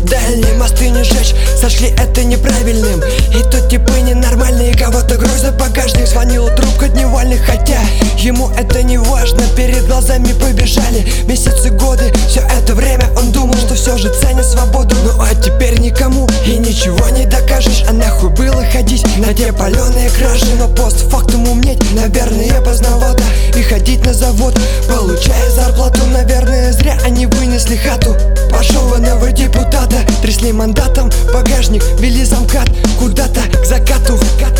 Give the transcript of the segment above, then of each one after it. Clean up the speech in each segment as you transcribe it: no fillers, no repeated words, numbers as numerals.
дальние мосты не жечь, сочли это неправильным. И тут типы ненормальные, кого-то грузят в багажник. Звонила трубка дневальных, хотя ему это не важно. Перед глазами побежали месяцы, годы. Все это время он думал, что все же ценит свободу. Ну а теперь никому и ничего не докажешь. А нахуй было ходить на те паленые кражи. Но постфактум умнеть, наверное, поздновато. И ходить на завод, получая зарплату. Наверное, зря они вынесли хату. Пошел на депутата, трясли мандатом багажник, вели замкат куда-то к закату.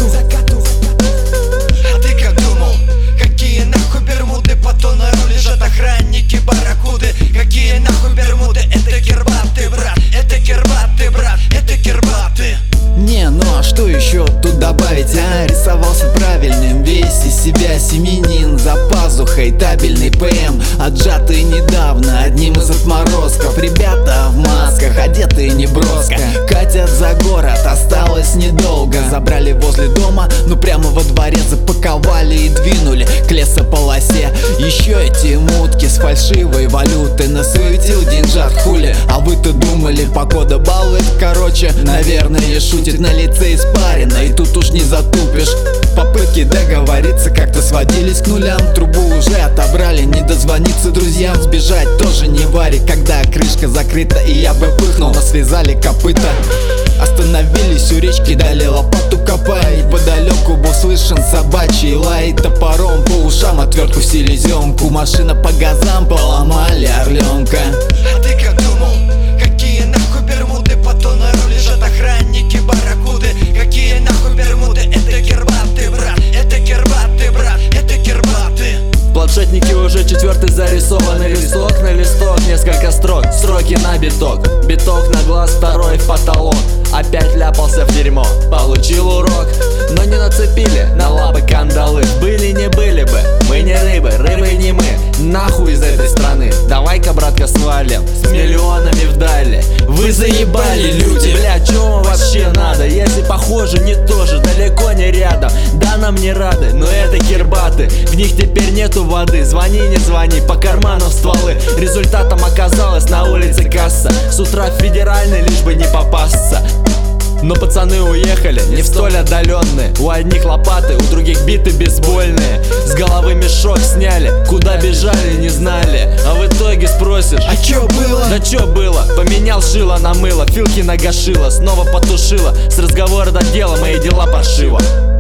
А ты как думал? Какие нахуй бермуды? По тоннеру лежат охранники, барракуды. Какие нахуй бермуды? Это кербаты, брат. Это кербаты, брат. Это кербаты. Не, ну а что еще тут добавить, а? Рисовался правильным, весь из себя семенин. За пазухой табельный ПМ, отжатый недавно одним из отморозков. Ребята в масках, одетые неброско, катят за город, осталось недолго. Забрали возле дома, ну прямо во дворе запаковали и двинули к лесополосе. Еще эти мутки с фальшивой валюты, насуетил деньжат хули. А вы-то думали, погода балует, короче, наверное, шутит, на лице испарина, и тут уж не затупишь. Попытки договориться как-то сводились к нулям. Трубу уже отобрали, не дозвониться друзьям. Сбежать тоже не варик, когда крышка закрыта. И я бы пыхнул, но связали копыта. Остановились у речки, дали лопату копая. Неподалеку был слышен собачий лай. Топором по ушам, отвертку в селезенку. Машина по газам, поломали орленка. А ты как думал? Какие нахуй бермуды? По тоннеру лежат охранники, барракуды. Какие нахуй бермуды? Это кербаты, брат. Это кербаты, брат. Это кербаты. В планшетнике уже четвертый зарисованный листок. На листок несколько строк, строки на биток. Биток на глаз, второй в потолок. Опять ляпался в дерьмо, получил урок. Но не нацепили на лапы кандалы. Были не были бы, мы не рыбы, рыбы не мы. Нахуй из этой страны, давай-ка, братка, свалим с миллионами вдали. Вы заебали, люди, бля, чё вам вообще надо? Если похоже, не то же, далеко не рядом. Да, нам не рады, но это кербаты. В них теперь нету воды, звони, не звони, по карманам стволы. Результатом оказалось на улице касса. С утра федеральный, лишь бы не попасться. Но пацаны уехали, не в столь отдаленные. У одних лопаты, у других биты бейсбольные. С головы мешок сняли, куда бежали, не знали. А в итоге спросишь, А чё было? да чё было? Поменял шило на мыло, филки нагашило, снова потушило. С разговора до дела мои дела паршиво.